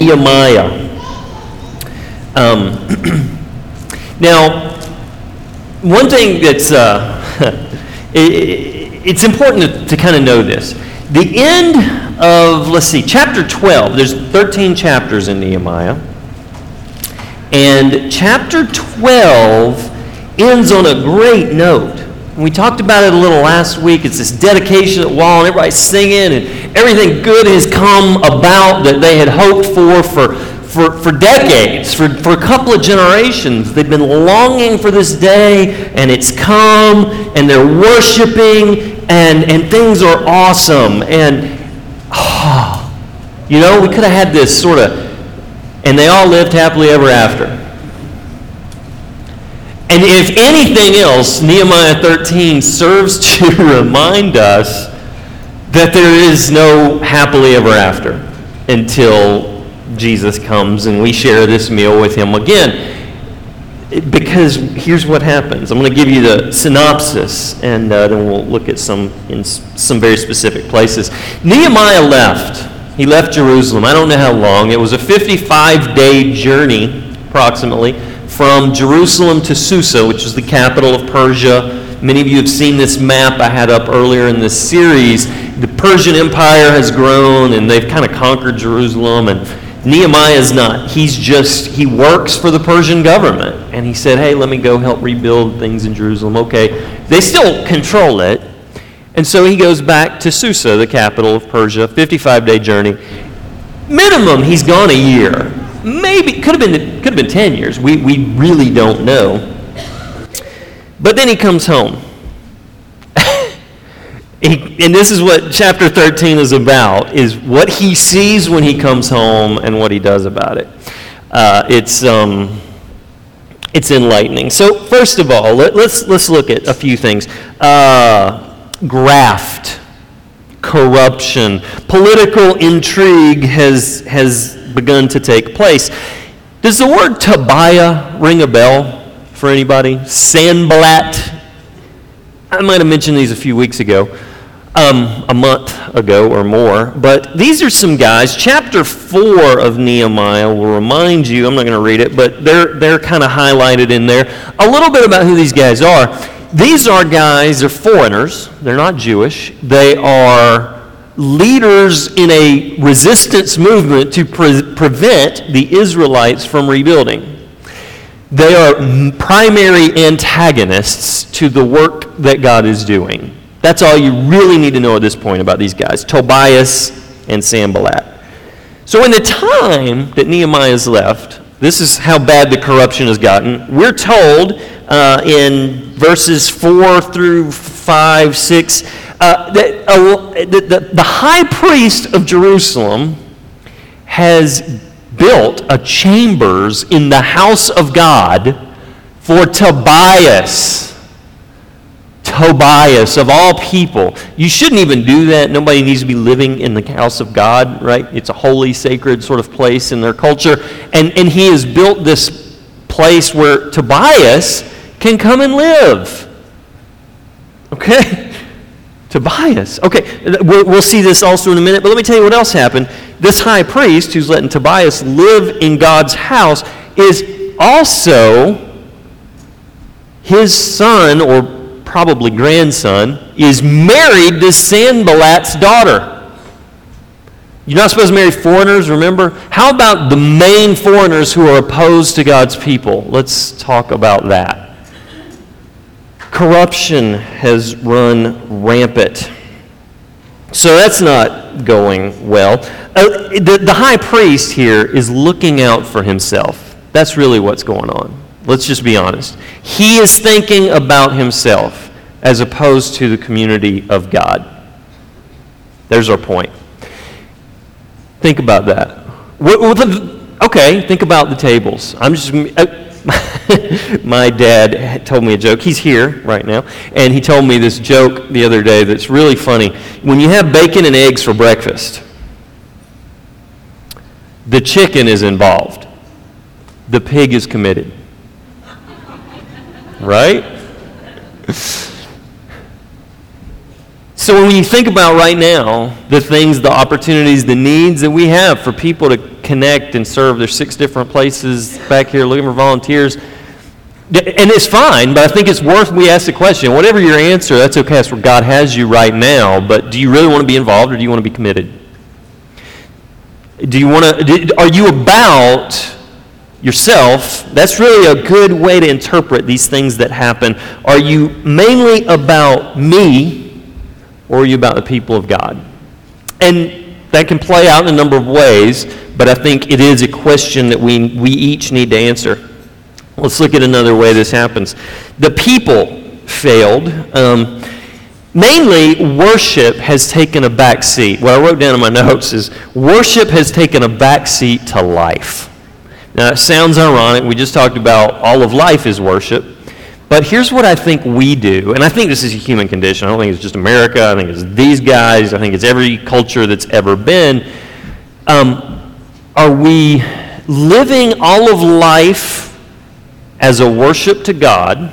Nehemiah. Now, one thing that's it's important to kind of know this. The end of, chapter 12, there's 13 chapters in Nehemiah, and chapter 12 ends on a great note. And we talked about it a little last week. It's this dedication at the wall, and everybody's singing, and everything good has come about that they had hoped for decades, for a couple of generations. They've been longing for this day, and it's come, and they're worshiping, and things are awesome. And, we could have had this sort of, and they all lived happily ever after. And if anything else, Nehemiah 13 serves to remind us that there is no happily ever after until Jesus comes and we share this meal with him again. Because here's what happens. I'm going to give you the synopsis, and then we'll look at some very specific places. Nehemiah left. He left Jerusalem. I don't know how long. It was a 55-day journey, approximately, from Jerusalem to Susa, which is the capital of Persia. Many of you have seen this map I had up earlier in this series. The Persian Empire has grown, and they've kind of conquered Jerusalem, and Nehemiah is not. He works for the Persian government. And he said, hey, let me go help rebuild things in Jerusalem. Okay. They still control it. And so he goes back to Susa, the capital of Persia, 55-day journey. Minimum, he's gone a year. Maybe, could have been 10 years. We really don't know. But then he comes home. And this is what chapter 13 is about, is what he sees when he comes home and what he does about it. It's enlightening. So first of all, let's look at a few things. Graft, corruption, political intrigue has begun to take place. Does the word Tobiah ring a bell for anybody? Sanballat. I might have mentioned these a few weeks ago, a month ago or more, but these are some guys. Chapter 4 of Nehemiah will remind you, I'm not going to read it, but they're kind of highlighted in there, a little bit about who these guys are. These are guys, they're foreigners, they're not Jewish, they are leaders in a resistance movement to prevent the Israelites from rebuilding. They are primary antagonists to the work that God is doing. That's all you really need to know at this point about these guys, Tobias and Sanballat. So in the time that Nehemiah's left, this is how bad the corruption has gotten. We're told in verses 4 through 5, 6, that the high priest of Jerusalem has built a chambers in the house of God for Tobias. Tobias, of all people. You shouldn't even do that. Nobody needs to be living in the house of God, right? It's a holy, sacred sort of place in their culture. And he has built this place where Tobias can come and live. Okay? Tobias. Okay, we'll see this also in a minute, but let me tell you what else happened. This high priest who's letting Tobias live in God's house is also his son, or probably grandson, is married to Sanballat's daughter. You're not supposed to marry foreigners, remember? How about the main foreigners who are opposed to God's people? Let's talk about that. Corruption has run rampant. So that's not going well. The high priest here is looking out for himself. That's really what's going on. Let's just be honest. He is thinking about himself as opposed to the community of God. There's our point. Think about that. Okay, think about the tables. My dad told me a joke. He's here right now. And he told me this joke the other day that's really funny. When you have bacon and eggs for breakfast, the chicken is involved. The pig is committed. Right? So when you think about right now, the things, the opportunities, the needs that we have for people to connect and serve. There's 6 different places back here looking for volunteers. And it's fine, but I think it's worth we ask the question. Whatever your answer, that's okay. That's where God has you right now. But do you really want to be involved, or do you want to be committed? Are you about yourself? That's really a good way to interpret these things that happen. Are you mainly about me, or are you about the people of God? And that can play out in a number of ways, but I think it is a question that we each need to answer. Let's look at another way this happens. The people failed. Mainly, worship has taken a back seat. What I wrote down in my notes is, worship has taken a back seat to life. Now, it sounds ironic. We just talked about all of life is worship. But here's what I think we do, and I think this is a human condition. I don't think it's just America. I think it's these guys. I think it's every culture that's ever been. Are we living all of life as a worship to God,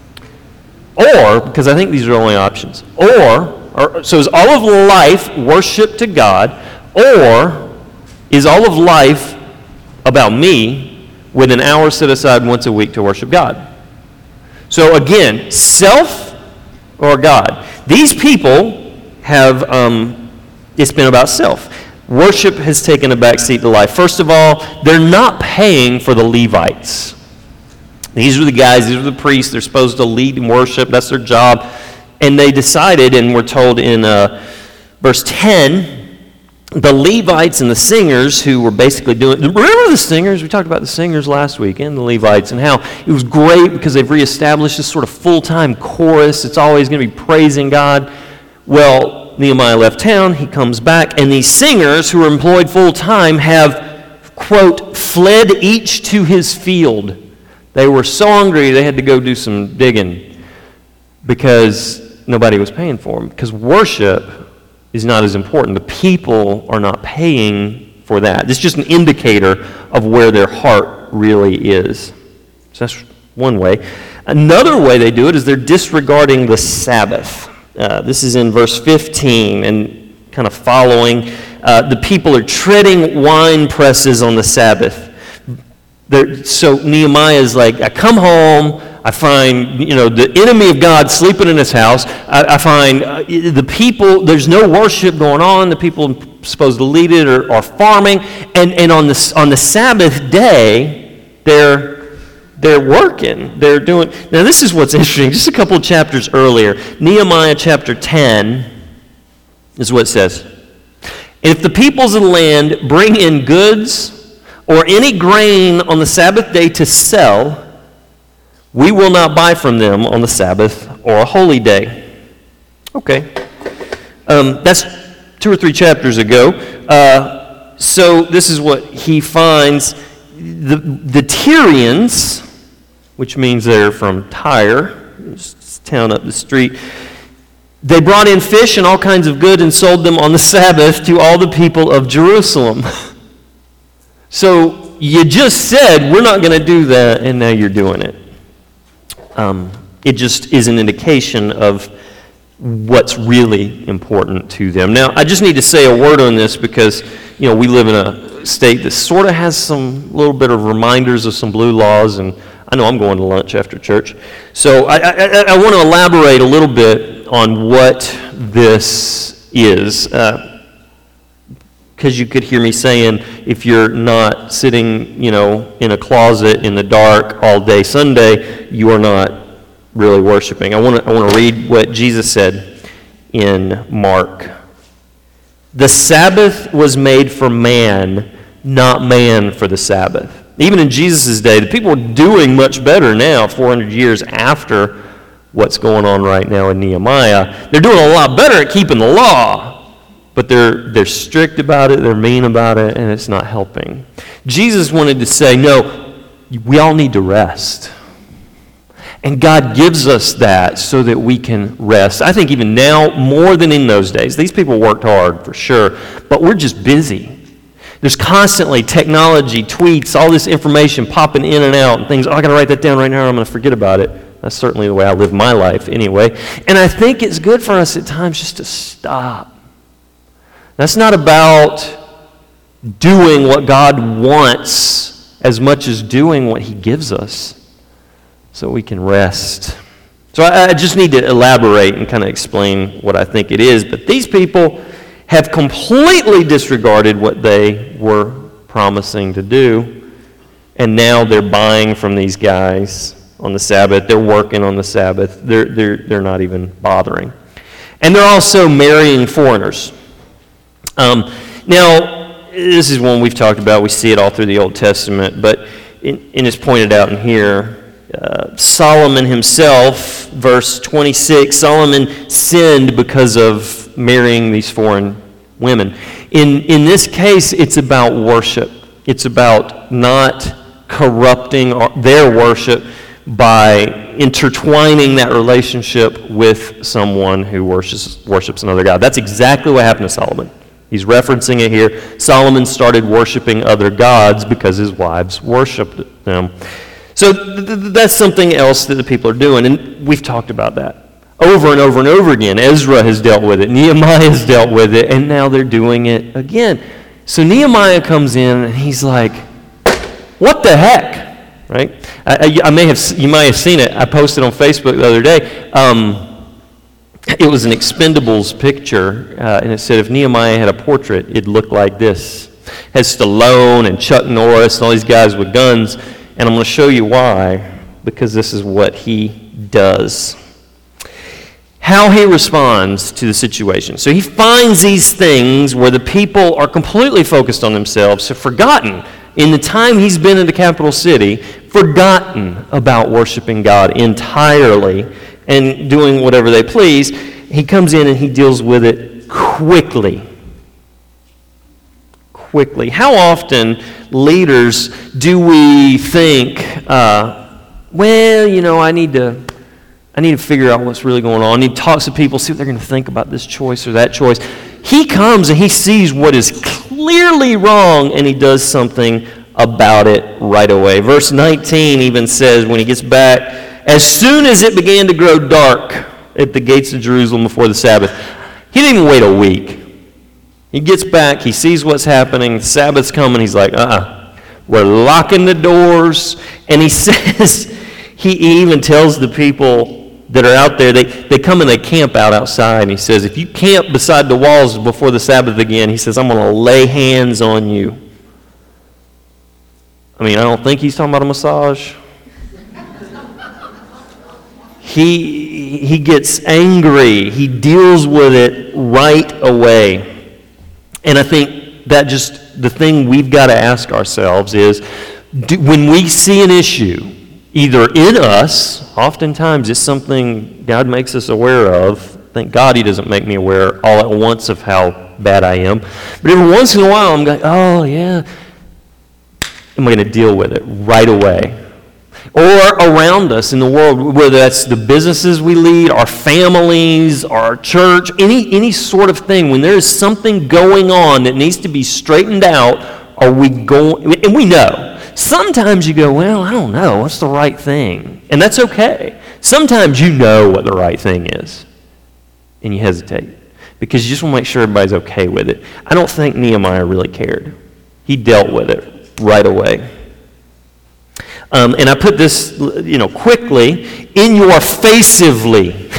or, because I think these are the only options, so is all of life worship to God, or is all of life about me with an hour set aside once a week to worship God? So again, self or God? These people have, it's been about self. Worship has taken a back seat to life. First of all, they're not paying for the Levites. These are the guys, these are the priests, they're supposed to lead in worship, that's their job. And they decided, and we're told in verse 10, the Levites and the singers who were basically doing, remember the singers? We talked about the singers last week and the Levites and how it was great because they've reestablished this sort of full-time chorus. It's always going to be praising God. Well, Nehemiah left town, he comes back, and these singers who are employed full-time have, quote, fled each to his field. They were so hungry they had to go do some digging because nobody was paying for them. Because worship is not as important. The people are not paying for that. It's just an indicator of where their heart really is. So that's one way. Another way they do it is they're disregarding the Sabbath. This is in verse 15 and kind of following. The people are treading wine presses on the Sabbath. So Nehemiah is like, I come home, I find, the enemy of God sleeping in his house. I find the people, there's no worship going on. The people supposed to lead it are farming. And on the Sabbath day, they're working. They're doing. Now this is what's interesting. Just a couple of chapters earlier, Nehemiah chapter 10 is what it says. If the peoples of the land bring in goods or any grain on the Sabbath day to sell, we will not buy from them on the Sabbath or a holy day. Okay. That's 2 or 3 chapters ago. So this is what he finds. The Tyrians, which means they're from Tyre, this town up the street, they brought in fish and all kinds of goods and sold them on the Sabbath to all the people of Jerusalem. So you just said, we're not going to do that, and now you're doing it. It just is an indication of what's really important to them. Now, I just need to say a word on this because, we live in a state that sort of has some little bit of reminders of some blue laws, and I know I'm going to lunch after church. So I want to elaborate a little bit on what this is. Because you could hear me saying, if you're not sitting, in a closet in the dark all day Sunday, you are not really worshiping. I want to read what Jesus said in Mark. The Sabbath was made for man, not man for the Sabbath. Even in Jesus' day, the people were doing much better now, 400 years after what's going on right now in Nehemiah. They're doing a lot better at keeping the law. But they're strict about it, they're mean about it, and it's not helping. Jesus wanted to say, no, we all need to rest. And God gives us that so that we can rest. I think even now, more than in those days, these people worked hard for sure, but we're just busy. There's constantly technology, tweets, all this information popping in and out, and things, I got to write that down right now, or I'm going to forget about it. That's certainly the way I live my life anyway. And I think it's good for us at times just to stop. That's not about doing what God wants as much as doing what he gives us so we can rest. So I just need to elaborate and kind of explain what I think it is. But these people have completely disregarded what they were promising to do, and now they're buying from these guys on the Sabbath. They're working on the Sabbath. They're not even bothering. And they're also marrying foreigners. Now, this is one we've talked about. We see it all through the Old Testament, but it's pointed out in here. Solomon himself, verse 26, Solomon sinned because of marrying these foreign women. In this case, it's about worship. It's about not corrupting their worship by intertwining that relationship with someone who worships another god. That's exactly what happened to Solomon. He's referencing it here. Solomon started worshiping other gods because his wives worshipped them. So that's something else that the people are doing, and we've talked about that over and over and over again. Ezra has dealt with it. Nehemiah has dealt with it, and now they're doing it again. So Nehemiah comes in, and he's like, what the heck, right? You might have seen it. I posted on Facebook the other day. It was an Expendables picture, and it said if Nehemiah had a portrait, it'd look like this. It has Stallone and Chuck Norris and all these guys with guns. And I'm going to show you why, because this is what he does. How he responds to the situation. So he finds these things where the people are completely focused on themselves, have forgotten, in the time he's been in the capital city, forgotten about worshiping God entirely and doing whatever they please. He comes in and he deals with it quickly. How often leaders do we think, well, you know, I need to figure out what's really going on. I need to talk to people, see what they're going to think about this choice or that choice. He comes and he sees what is clearly wrong, and he does something about it right away. Verse 19 even says, when he gets back, as soon as it began to grow dark at the gates of Jerusalem before the Sabbath, he didn't even wait a week. He gets back, he sees what's happening, the Sabbath's coming, he's like, we're locking the doors. And he says, he even tells the people that are out there, they come and they camp out outside, and he says, if you camp beside the walls before the Sabbath again, he says, I'm going to lay hands on you. I mean, I don't think he's talking about a massage. He gets angry. He deals with it right away. And I think that just the thing we've got to ask ourselves is, when we see an issue, either in us, oftentimes it's something God makes us aware of. Thank God he doesn't make me aware all at once of how bad I am. But every once in a while I'm going, oh yeah, I'm going to deal with it right away. Or around us in the world, whether that's the businesses we lead, our families, our church, any sort of thing, when there is something going on that needs to be straightened out, are we going, and we know. Sometimes you go, well, I don't know, what's the right thing? And that's okay. Sometimes you know what the right thing is, and you hesitate, because you just want to make sure everybody's okay with it. I don't think Nehemiah really cared. He dealt with it right away. And I put this, quickly, in your faceively.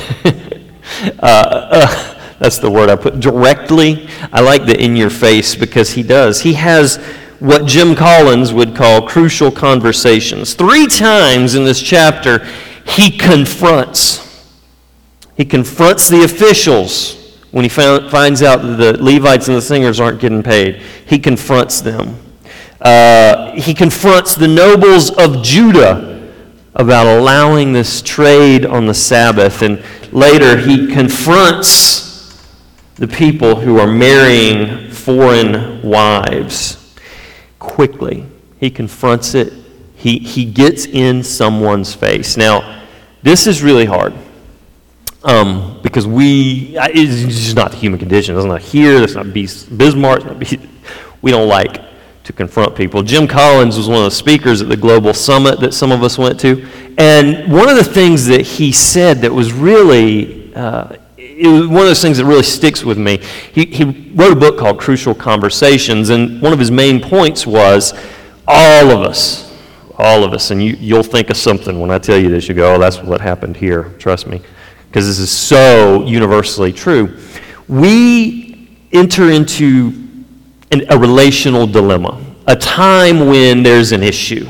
That's the word I put, directly. I like the in your face because he does. He has what Jim Collins would call crucial conversations. 3 times in this chapter, he confronts. He confronts the officials when he finds out that the Levites and the singers aren't getting paid. He confronts them. He confronts the nobles of Judah about allowing this trade on the Sabbath. And later he confronts the people who are marrying foreign wives. Quickly, he confronts it. He gets in someone's face. Now, this is really hard. Because it's just not the human condition. It's not here. It's not Bismarck. We don't like to confront people. Jim Collins was one of the speakers at the Global Summit that some of us went to. And one of the things that he said that was really, it was one of those things that really sticks with me. He wrote a book called Crucial Conversations, and one of his main points was all of us, and you'll think of something when I tell you this. You go, oh, that's what happened here. Trust me, because this is so universally true. We enter into a relational dilemma, a time when there's an issue,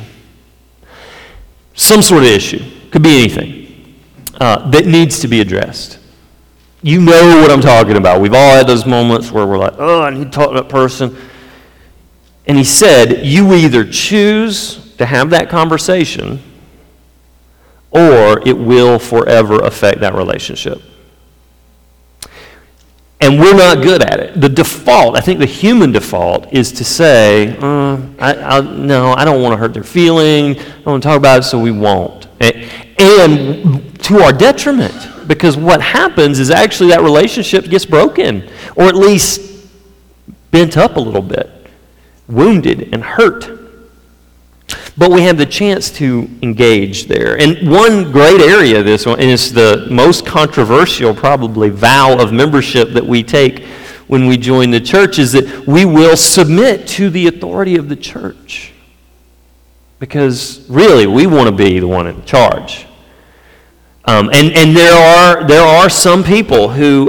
some sort of issue, could be anything, that needs to be addressed. You know what I'm talking about. We've all had those moments where we're like, oh, I need to talk to that person. And he said, you either choose to have that conversation or it will forever affect that relationship. And we're not good at it. The default, I think the human default, is to say, no, I don't want to hurt their feeling. I don't want to talk about it, so we won't. And to our detriment, because what happens is actually that relationship gets broken, or at least bent up a little bit, wounded and hurt. But we have the chance to engage there. And one great area of this one, and it's the most controversial probably vow of membership that we take when we join the church, is that we will submit to the authority of the church. Because really, we want to be the one in charge. And there are some people who,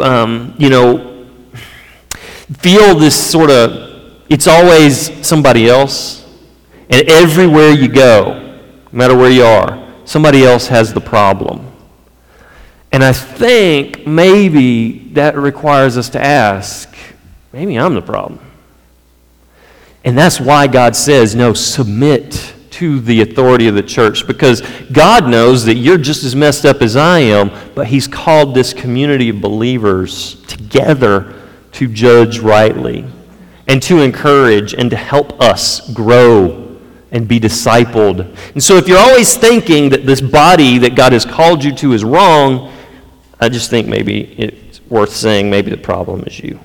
feel this sort of, it's always somebody else. And everywhere you go, no matter where you are, somebody else has the problem. And I think maybe that requires us to ask, maybe I'm the problem. And that's why God says, no, submit to the authority of the church, because God knows that you're just as messed up as I am, but He's called this community of believers together to judge rightly and to encourage and to help us grow and be discipled. And so if you're always thinking that this body that God has called you to is wrong, I just think maybe it's worth saying maybe the problem is you.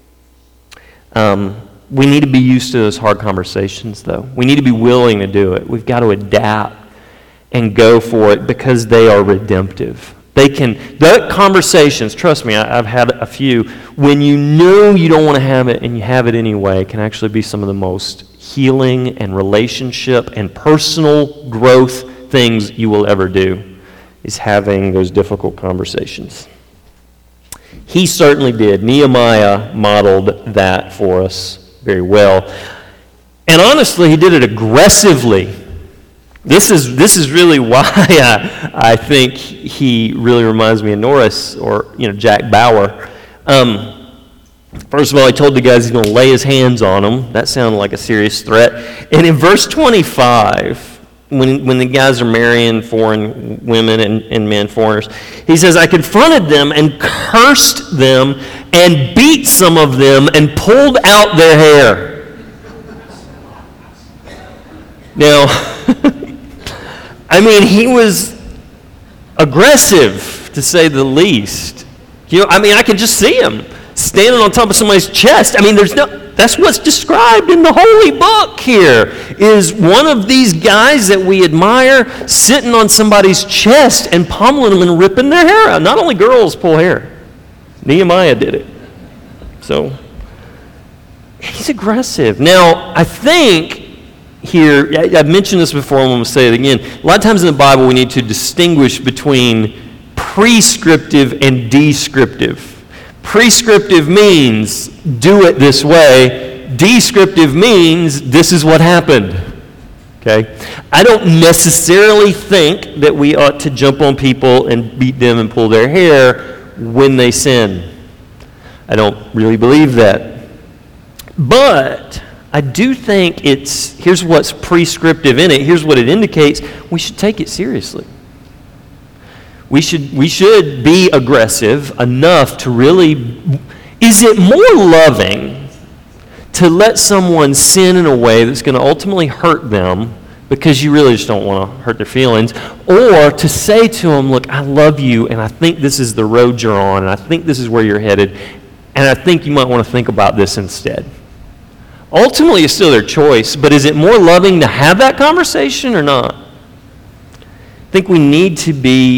We need to be used to those hard conversations, though. We need to be willing to do it. We've got to adapt and go for it because they are redemptive. The conversations, trust me, I've had a few, when you know you don't want to have it and you have it anyway, can actually be some of the most healing and relationship and personal growth things you will ever do, is having those difficult conversations. He certainly did. Nehemiah modeled that for us very well. And honestly, he did it aggressively. This is really why I think he really reminds me of Norris or Jack Bauer. First of all, he told the guys he's going to lay his hands on them. That sounded like a serious threat. And in verse 25, when the guys are marrying foreign women and men, foreigners, he says, I confronted them and cursed them and beat some of them and pulled out their hair. Now, he was aggressive, to say the least. I could just see him standing on top of somebody's chest. That's what's described in the Holy Book here, is one of these guys that we admire sitting on somebody's chest and pummeling them and ripping their hair out. Not only girls pull hair. Nehemiah did it. So, he's aggressive. Now, I think here, I've mentioned this before, I'm going to say it again. A lot of times in the Bible, we need to distinguish between prescriptive and descriptive. Prescriptive means do it this way. Descriptive means this is what happened. Okay? I don't necessarily think that we ought to jump on people and beat them and pull their hair when they sin. I don't really believe that. But I do think here's what's prescriptive in it. Here's what it indicates. We should take it seriously. We should be aggressive enough to really... Is it more loving to let someone sin in a way that's going to ultimately hurt them because you really just don't want to hurt their feelings, or to say to them, look, I love you, and I think this is the road you're on, and I think this is where you're headed, and I think you might want to think about this instead? Ultimately, it's still their choice, but is it more loving to have that conversation or not? I think we need to be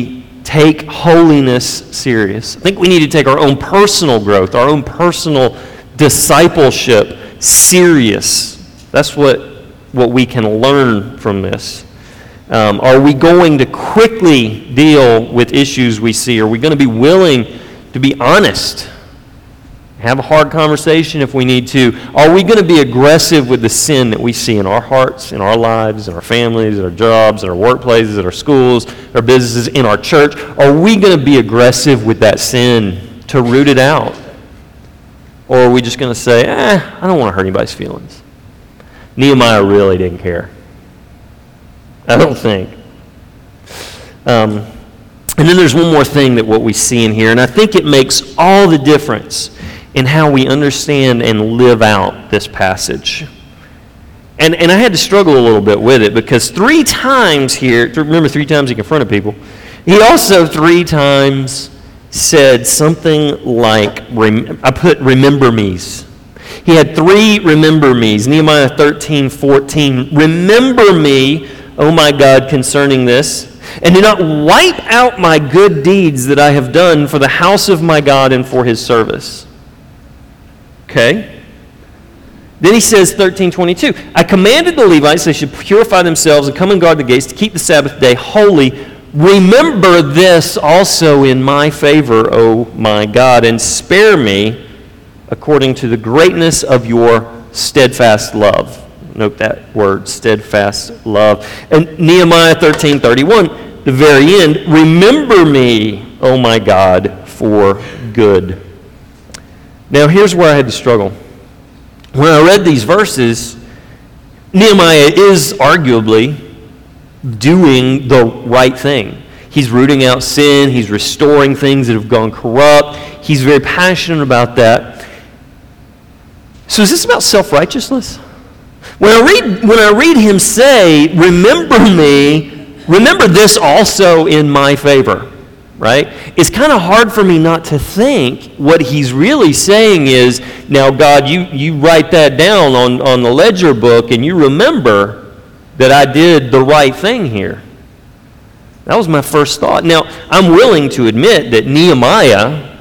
take holiness serious. I think we need to take our own personal growth, our own personal discipleship serious. That's what we can learn from this. Are we going to quickly deal with issues we see? Are we going to be willing to be honest? Have a hard conversation if we need to. Are we going to be aggressive with the sin that we see in our hearts, in our lives, in our families, in our jobs, in our workplaces, in our schools, our businesses, in our church? Are we going to be aggressive with that sin to root it out? Or are we just going to say, I don't want to hurt anybody's feelings? Nehemiah really didn't care. I don't think. And then there's one more thing that what we see in here, and I think it makes all the difference in how we understand and live out this passage. And I had to struggle a little bit with it because 3 times here, remember 3 times he confronted people, he also 3 times said something like, I put remember me's. He had 3 remember me's. Nehemiah 13:14, remember me, O my God, concerning this, and do not wipe out my good deeds that I have done for the house of my God and for his service. Okay? Then he says, 13:22, I commanded the Levites they should purify themselves and come and guard the gates to keep the Sabbath day holy. Remember this also in my favor, O my God, and spare me according to the greatness of your steadfast love. Note that word, steadfast love. And Nehemiah 13:31, the very end, remember me, O my God, for good. Now here's where I had to struggle. When I read these verses, Nehemiah is arguably doing the right thing. He's rooting out sin. He's restoring things that have gone corrupt. He's very passionate about that. So is this about self-righteousness? When I read him say, remember me, remember this also in my favor, right? It's kind of hard for me not to think what he's really saying is, now God, you write that down on the ledger book and you remember that I did the right thing here. That was my first thought. Now, I'm willing to admit that Nehemiah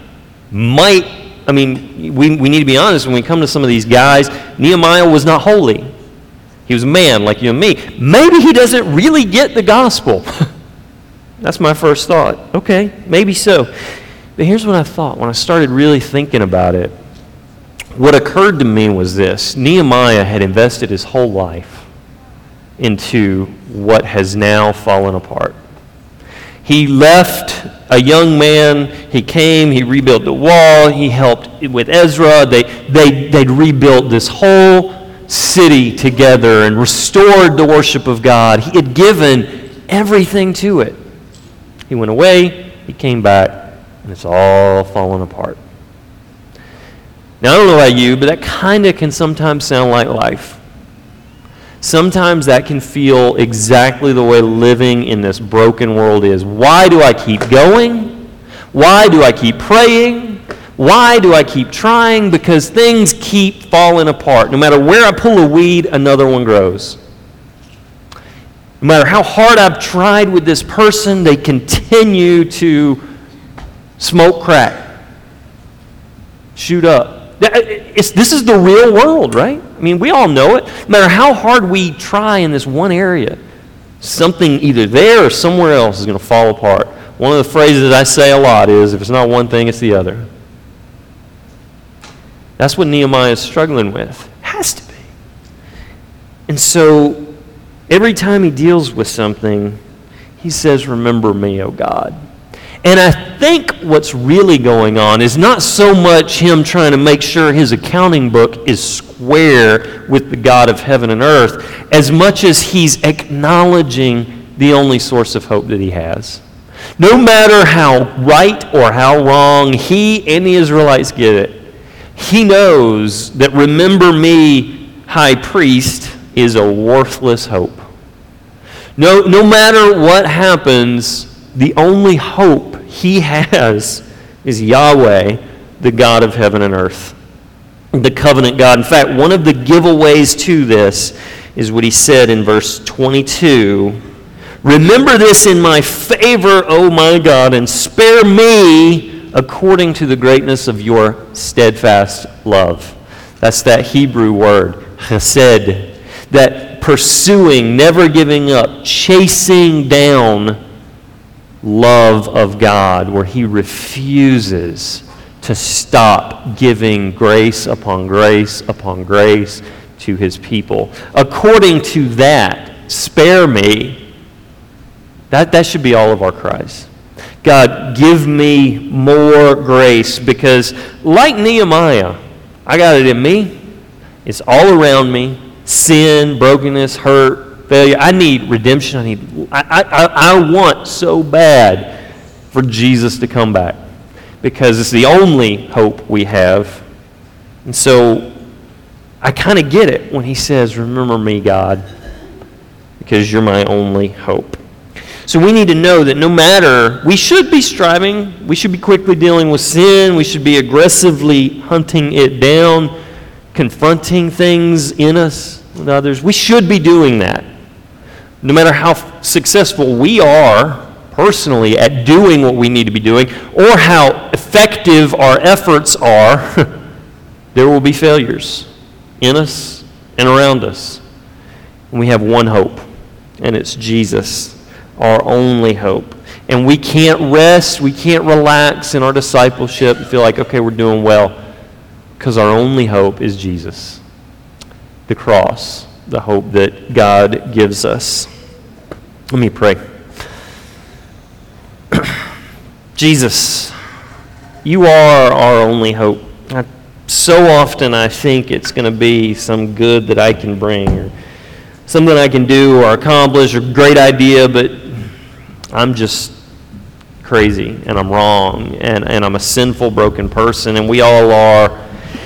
we need to be honest, when we come to some of these guys, Nehemiah was not holy. He was a man like you and me. Maybe he doesn't really get the gospel. That's my first thought. Okay, maybe so. But here's what I thought when I started really thinking about it. What occurred to me was this. Nehemiah had invested his whole life into what has now fallen apart. He left a young man. He came, he rebuilt the wall, he helped with Ezra. They'd rebuilt this whole city together and restored the worship of God. He had given everything to it. He went away, he came back, and it's all fallen apart. Now, I don't know about you, but that kind of can sometimes sound like life. Sometimes that can feel exactly the way living in this broken world is. Why do I keep going? Why do I keep praying? Why do I keep trying? Because things keep falling apart. No matter where I pull a weed, another one grows. No matter how hard I've tried with this person, they continue to smoke crack, shoot up. This is the real world, right? I mean, we all know it. No matter how hard we try in this one area, something either there or somewhere else is going to fall apart. One of the phrases I say a lot is, if it's not one thing, it's the other. That's what Nehemiah is struggling with. Has to be. And so, every time he deals with something, he says, remember me, O God. And I think what's really going on is not so much him trying to make sure his accounting book is square with the God of heaven and earth, as much as he's acknowledging the only source of hope that he has. No matter how right or how wrong he and the Israelites get it, he knows that remember me, high priest, is a worthless hope. No matter what happens, the only hope he has is Yahweh, the God of heaven and earth, the covenant God. In fact, one of the giveaways to this is what he said in verse 22, Remember this in my favor, O my God, and spare me according to the greatness of your steadfast love. That's that Hebrew word, chesed, that pursuing, never giving up, chasing down love of God, where he refuses to stop giving grace upon grace upon grace to his people. According to that, spare me. That should be all of our cries. God, give me more grace, because like Nehemiah, I got it in me. It's all around me. Sin, brokenness, hurt, failure. I need redemption. I want so bad for Jesus to come back, because it's the only hope we have. And so I kind of get it when he says, remember me, God, because you're my only hope. So we need to know that no matter, we should be striving, we should be quickly dealing with sin, we should be aggressively hunting it down, confronting things in us with others. We should be doing that. No matter how successful we are personally at doing what we need to be doing, or how effective our efforts are, there will be failures in us and around us. And we have one hope, and it's Jesus, our only hope. And we can't rest, we can't relax in our discipleship and feel like, okay, we're doing well, because our only hope is Jesus, the cross, the hope that God gives us. Let me pray. Jesus, you are our only hope. So often I think it's going to be some good that I can bring, or something I can do or accomplish, or great idea, but I'm just crazy, and I'm wrong, and I'm a sinful, broken person, and we all are.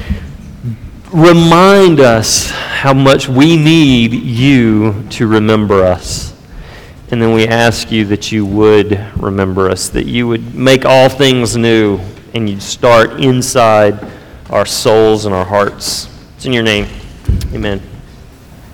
Remind us how much we need you to remember us. And then we ask you that you would remember us, that you would make all things new, and you'd start inside our souls and our hearts. It's in your name. Amen.